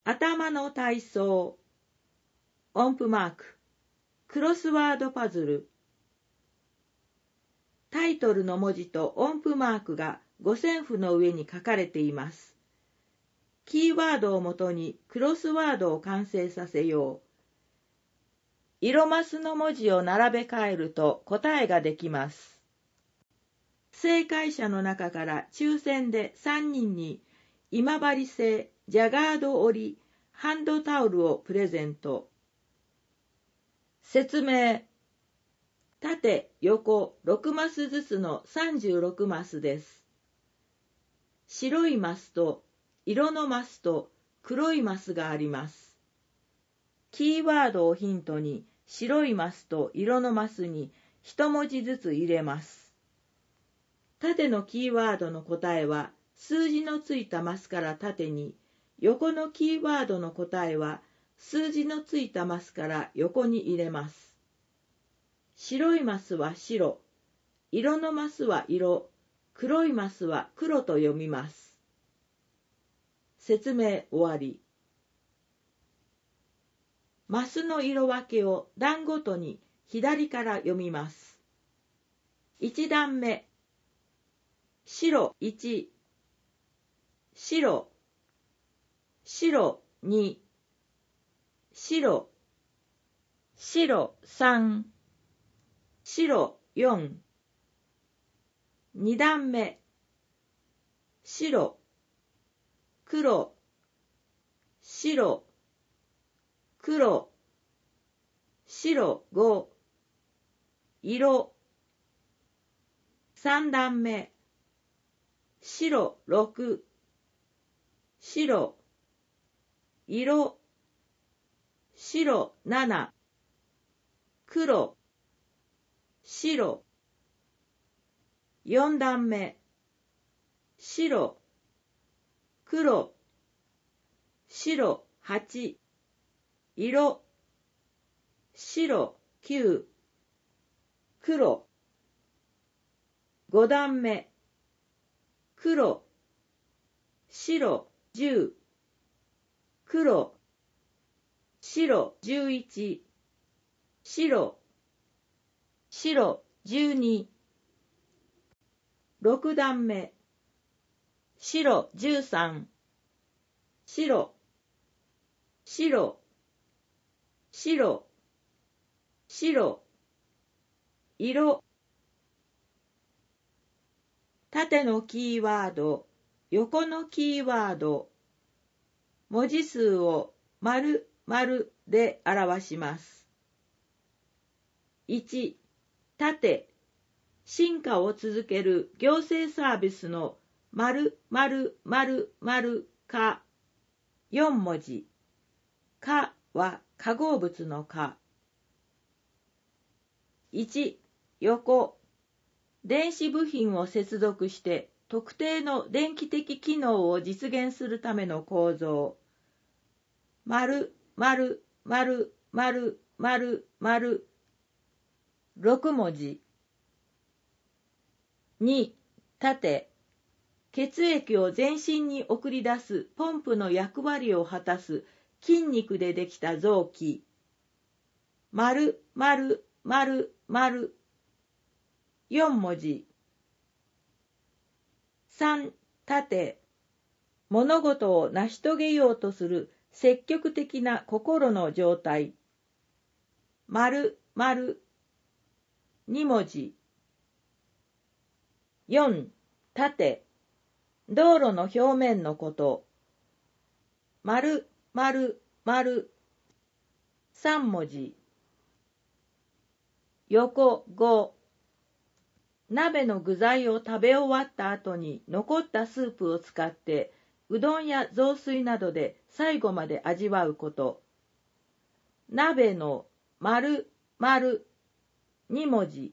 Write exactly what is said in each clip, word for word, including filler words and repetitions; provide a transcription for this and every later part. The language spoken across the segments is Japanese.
頭の体操、音符マーク、クロスワードパズル。タイトルの文字と音符マークが五線譜の上に書かれています。キーワードをもとにクロスワードを完成させよう。色マスの文字を並べ替えると答えができます。正解者の中から抽選でさんにんに今治製ジャガード織りハンドタオルをプレゼント。説明。縦、横ろくマスずつのさんじゅうろくマスです。白いマスと色のマスと黒いマスがあります。キーワードをヒントに白いマスと色のマスに一文字ずつ入れます。縦のキーワードの答えは数字のついたマスから縦に、横のキーワードの答えは数字のついたマスから横に入れます。白いマスは白、色のマスは色、黒いマスは黒と読みます。説明終わり。マスの色分けを段ごとに左から読みます。いち段目、白いち、白、白に、白、白さん、白よん。に段目、白、黒、白、黒、白ご、色。さん段目、白ろく、白、色、白なな、黒、白。よん段目、白、黒、白はち、色、白きゅう、黒。ご段目、黒、白じゅう、黒、白じゅういち、白、白じゅうに。ろく段目、白じゅうさん、白、白、白、白、色。縦のキーワード、横のキーワード、文字数を丸丸で表します。いち、縦、進化を続ける行政サービスの〇〇〇〇かよん文字。かは化合物のか。いち、横。電子部品を接続して特定の電気的機能を実現するための構造。〇〇〇〇〇〇ろく文字。に、縦。血液を全身に送り出すポンプの役割を果たす筋肉でできた臓器。丸、丸、丸、丸。よん文字。さん、縦。物事を成し遂げようとする積極的な心の状態。丸、丸。に文字。よん、縦。道路の表面のこと。丸、丸、丸。さん文字。横ご。鍋の具材を食べ終わった後に残ったスープを使ってうどんや雑炊などで最後まで味わうこと。鍋の丸、丸。に文字。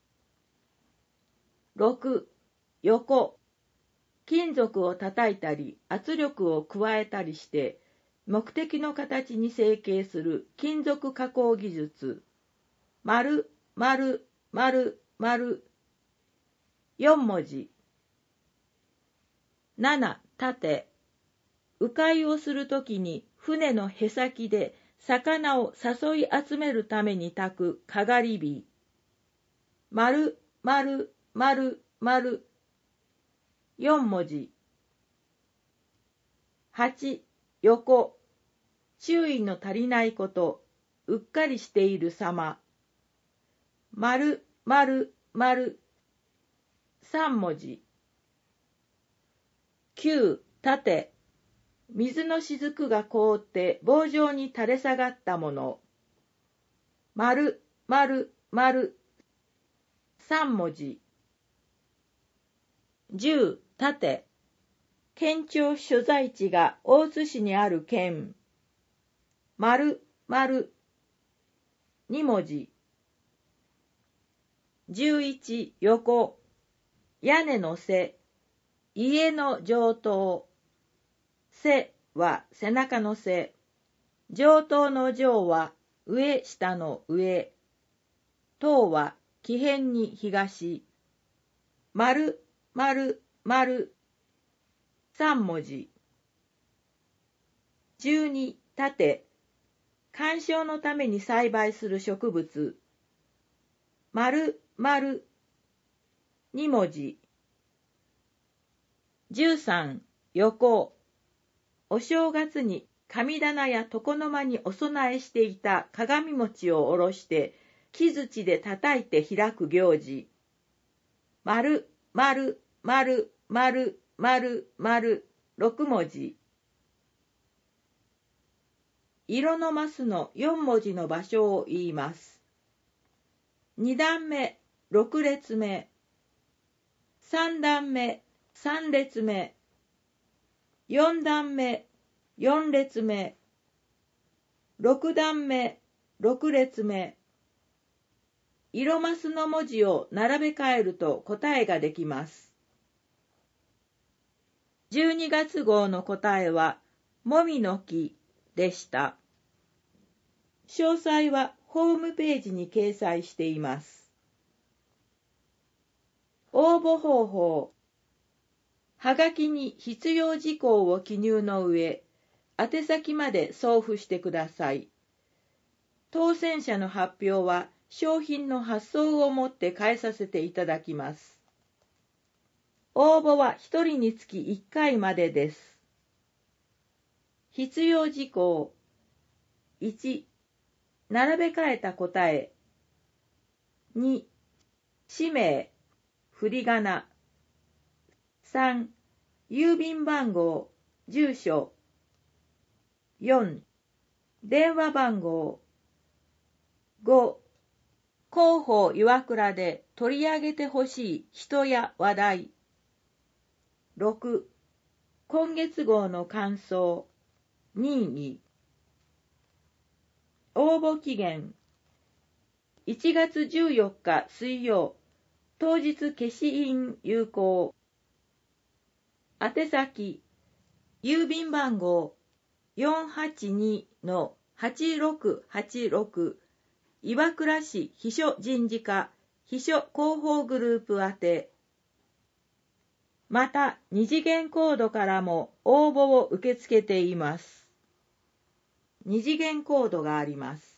ろく、横。金属を叩いたり圧力を加えたりして目的の形に成形する金属加工技術。丸、丸、丸、丸。よん文字。なな、縦。 鵜飼いをするときに船のへさきで魚を誘い集めるために炊くかがり火。丸、丸、丸、丸。よん文字。はち、横。注意の足りないこと、うっかりしている様。丸、丸、丸。さん文字。きゅう、縦。水の雫が凍って棒状に垂れ下がったもの。丸、丸、丸。さん文字。じゅう、縦。県庁所在地が大津市にある県。丸、丸。に文字。じゅういち、横。屋根の背。家の上等。背は背中の背。上等の上は上下の上。等は木偏に東。丸、丸、丸。三文字。十二、縦。観賞のために栽培する植物。丸、丸。二文字。十三、横。お正月に神棚や床の間にお供えしていた鏡餅をおろして木槌で叩いて開く行事。丸、丸、丸、丸、丸、丸、六文字。色のマスの四文字の場所を言います。二段目、六列目。三段目、三列目。四段目、四列目。六段目、六列目。色マスの文字を並べ替えると答えができます。じゅうにがつ号の答えは、もみの木でした。詳細はホームページに掲載しています。応募方法。はがきに必要事項を記入の上、宛先まで送付してください。当選者の発表は商品の発送をもって返させていただきます。応募はひとりにつきいっかいまでです。必要事項。いち、並べ替えた答え。に、氏名、振り仮名。さん、郵便番号、住所。よん、電話番号。ご、広報岩倉で取り上げてほしい人や話題。ろく、今月号の感想。任意。応募期限。いちがつじゅうよっか水曜、当日消印有効。宛先、郵便番号 よんはちにのはちろくはちろく 岩倉市秘書人事課秘書広報グループ宛て。また、二次元コードからも応募を受け付けています。二次元コードがあります。